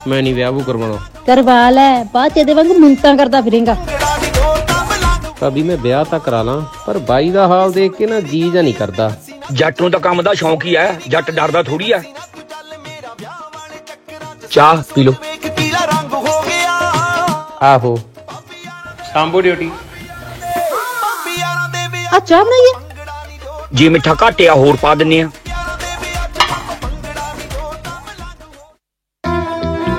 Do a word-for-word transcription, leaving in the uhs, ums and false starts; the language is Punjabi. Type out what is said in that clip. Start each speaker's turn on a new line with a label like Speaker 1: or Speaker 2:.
Speaker 1: ਮੈਂ ਨਹੀਂ ਵਿਆਹ ਵੂ ਕਰਵਾਉਣਾ।
Speaker 2: ਕਰਵਾ ਲੈ, ਬਾਅਦ ਚ ਇਹਦੇ ਵਾਂਗੂ ਮਿੰਤਾਂ ਕਰਦਾ ਫਿਰੇਂਗਾ।
Speaker 1: ਭਾਬੀ ਮੈਂ ਵਿਆਹ ਤਾਂ ਕਰਾ ਲਾਂ, ਪਰ ਬਾਈ ਦਾ ਹਾਲ ਦੇਖ ਕੇ ਨਾ ਜੀ ਜਾ ਨਹੀਂ ਕਰਦਾ।
Speaker 3: ਜੱਟ ਨੂੰ ਤਾਂ ਕੰਮ ਦਾ ਸ਼ੌਂਕ ਹੀ ਹੈ, ਜੱਟ ਡਰਦਾ ਥੋੜੀ ਹੈ। ਚਾਹ ਪੀ ਲੋ।
Speaker 1: ਆਹੋ ਸਾਂਭੋ ਡਿਊਟੀ।
Speaker 2: ਆ ਚਾਹ ਬਣਾਈਏ?
Speaker 3: ਜੇ ਮਿੱਠਾ ਘਟਿਆ ਹੋਰ ਪਾ ਦਿੰਨੇ ਆ।